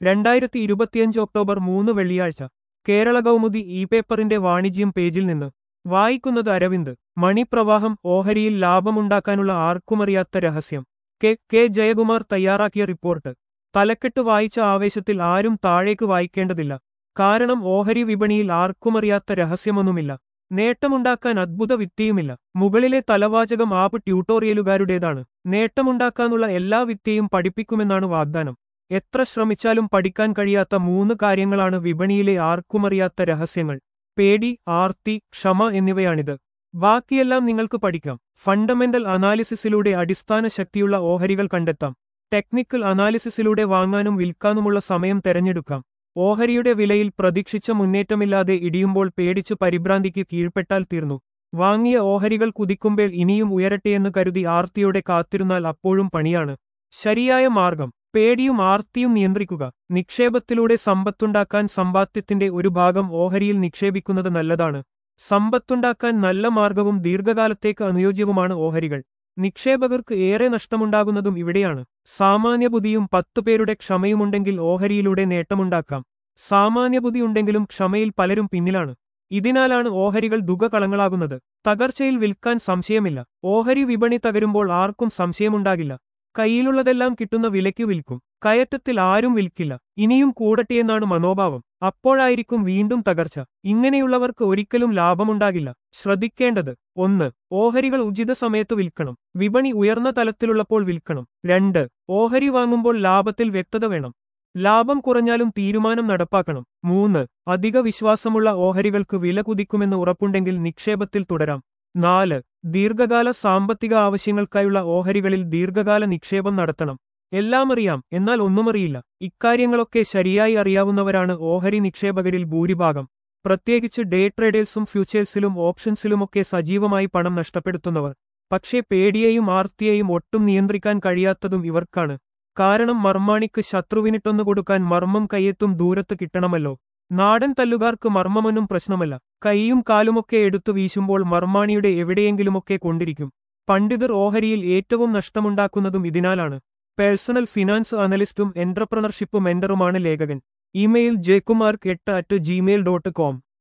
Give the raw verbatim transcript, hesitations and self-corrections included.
രണ്ടായിരത്തി ഇരുപത്തിയഞ്ച് ഒക്ടോബർ മൂന്ന് വെള്ളിയാഴ്ച കേരള കൗമുദി ഇ പേപ്പറിന്റെ വാണിജ്യം പേജിൽ നിന്ന് വായിക്കുന്നത് അരവിന്ദ്. മണിപ്രവാഹം ഓഹരിയിൽ ലാഭമുണ്ടാക്കാനുള്ള ആർക്കുമറിയാത്ത രഹസ്യം. കെ കെ ജയകുമാർ തയ്യാറാക്കിയ റിപ്പോർട്ട്. തലക്കെട്ട് വായിച്ച ആവേശത്തിൽ ആരും താഴേക്ക് വായിക്കേണ്ടതില്ല. കാരണം ഓഹരി വിപണിയിൽ ആർക്കുമറിയാത്ത രഹസ്യമൊന്നുമില്ല. നേട്ടമുണ്ടാക്കാൻ അദ്ഭുത വിദ്യയുമില്ല. മുകളിലെ തലവാചകം ആപ്പ് ട്യൂട്ടോറിയലുകാരുടേതാണ്. നേട്ടമുണ്ടാക്കാനുള്ള എല്ലാ വിദ്യയും പഠിപ്പിക്കുമെന്നാണ് വാഗ്ദാനം. എത്ര ശ്രമിച്ചാലും പഠിക്കാൻ കഴിയാത്ത മൂന്ന് കാര്യങ്ങളാണ് വിപണിയിലെ ആർക്കുമറിയാത്ത രഹസ്യങ്ങൾ. പേടി, ആർത്തി, ക്ഷമ എന്നിവയാണിത്. ബാക്കിയെല്ലാം നിങ്ങൾക്ക് പഠിക്കാം. ഫണ്ടമെന്റൽ അനാലിസിസിലൂടെ അടിസ്ഥാന ശക്തിയുള്ള ഓഹരികൾ കണ്ടെത്താം. ടെക്നിക്കൽ അനാലിസിസിലൂടെ വാങ്ങാനും വിൽക്കാനുമുള്ള സമയം തെരഞ്ഞെടുക്കാം. ഓഹരിയുടെ വിലയിൽ പ്രതീക്ഷിച്ച മുന്നേറ്റമില്ലാതെ ഇടിയുമ്പോൾ പേടിച്ച് പരിഭ്രാന്തിക്ക് കീഴ്പ്പെട്ടാൽ തീർന്നു. വാങ്ങിയ ഓഹരികൾ കുതിക്കുമ്പോൾ ഇനിയും ഉയരട്ടെയെന്ന് കരുതി ആർത്തിയോടെ കാത്തിരുന്നാൽ അപ്പോഴും പണിയാണ്. ശരിയായ മാർഗം. പേടിയും ആർത്തിയും നിയന്ത്രിക്കുക. നിക്ഷേപത്തിലൂടെ സമ്പത്തുണ്ടാക്കാൻ സമ്പാദ്യത്തിന്റെ ഒരു ഭാഗം ഓഹരിയിൽ നിക്ഷേപിക്കുന്നത് നല്ലതാണ്. സമ്പത്തുണ്ടാക്കാൻ നല്ല മാർഗവും ദീർഘകാലത്തേക്ക് അനുയോജ്യവുമാണ് ഓഹരികൾ. നിക്ഷേപകർക്ക് ഏറെ നഷ്ടമുണ്ടാകുന്നതും ഇവിടെയാണ്. സാമാന്യബുദ്ധിയും പത്തുപേരുടെ ക്ഷമയുമുണ്ടെങ്കിൽ ഓഹരിയിലൂടെ നേട്ടമുണ്ടാക്കാം. സാമാന്യബുദ്ധിയുണ്ടെങ്കിലും ക്ഷമയിൽ പലരും പിന്നിലാണ്. ഇതിനാലാണ് ഓഹരികൾ ദുഃഖകളങ്ങളാകുന്നത്. തകർച്ചയിൽ വിൽക്കാൻ സംശയമില്ല. ഓഹരി വിപണി തകരുമ്പോൾ ആർക്കും സംശയമുണ്ടാകില്ല. കയ്യിലുള്ളതെല്ലാം കിട്ടുന്ന വിലയ്ക്ക് വിൽക്കും. കയറ്റത്തിൽ ആരും വിൽക്കില്ല. ഇനിയും കൂടട്ടെയെന്നാണ് മനോഭാവം. അപ്പോഴായിരിക്കും വീണ്ടും തകർച്ച. ഇങ്ങനെയുള്ളവർക്ക് ഒരിക്കലും ലാഭമുണ്ടാകില്ല. ശ്രദ്ധിക്കേണ്ടത്: ഒന്ന്. ഓഹരികൾ ഉചിത സമയത്ത് വിൽക്കണം. വിപണി ഉയർന്ന തലത്തിലുള്ളപ്പോൾ വിൽക്കണം. രണ്ട്. ഓഹരി വാങ്ങുമ്പോൾ ലാഭത്തിൽ വ്യക്തത വേണം. ലാഭം കുറഞ്ഞാലും തീരുമാനം നടപ്പാക്കണം. മൂന്ന്. അധിക വിശ്വാസമുള്ള ഓഹരികൾക്ക് വില കുതിക്കുമെന്ന് ഉറപ്പുണ്ടെങ്കിൽ നിക്ഷേപത്തിൽ തുടരാം. നാല്. ദീർഘകാല സാമ്പത്തിക ആവശ്യങ്ങൾക്കായുള്ള ഓഹരികളിൽ ദീർഘകാല നിക്ഷേപം നടത്തണം. എല്ലാം അറിയാം, എന്നാൽ ഒന്നുമറിയില്ല. ഇക്കാര്യങ്ങളൊക്കെ ശരിയായി അറിയാവുന്നവരാണ് ഓഹരി നിക്ഷേപകരിൽ ഭൂരിഭാഗം. പ്രത്യേകിച്ച് ഡേ ട്രേഡേഴ്സും ഫ്യൂച്ചേഴ്സിലും ഓപ്ഷൻസിലുമൊക്കെ സജീവമായി പണം നഷ്ടപ്പെടുത്തുന്നവർ. പക്ഷേ പേടിയെയും ആർത്തിയെയും ഒട്ടും നിയന്ത്രിക്കാൻ കഴിയാത്തതും ഇവർക്കാണ്. കാരണം മർമാണിക്ക് ശത്രുവിനിട്ടൊന്നു കൊടുക്കാൻ മർമ്മം കയ്യെത്തും ദൂരത്ത് കിട്ടണമല്ലോ. നാടൻ തല്ലുകാർക്ക് മർമ്മമൊന്നും പ്രശ്നമല്ല. കൈയും കാലുമൊക്കെ എടുത്തു വീശുമ്പോൾ മർമാണിയുടെ എവിടെയെങ്കിലുമൊക്കെ കൊണ്ടിരിക്കും. പണ്ഡിതർ ഓഹരിയിൽ ഏറ്റവും നഷ്ടമുണ്ടാക്കുന്നതും ഇതിനാലാണ്. പേഴ്സണൽ ഫിനാൻസ് അനലിസ്റ്റും എന്റർപ്രണർഷിപ്പ് മെന്ററുമാണ് ലേഖകൻ. ഇമെയിൽ ജെകുമാർക്ക് എട്ട് അറ്റ് ജിമെയിൽ ഡോട്ട് കോം.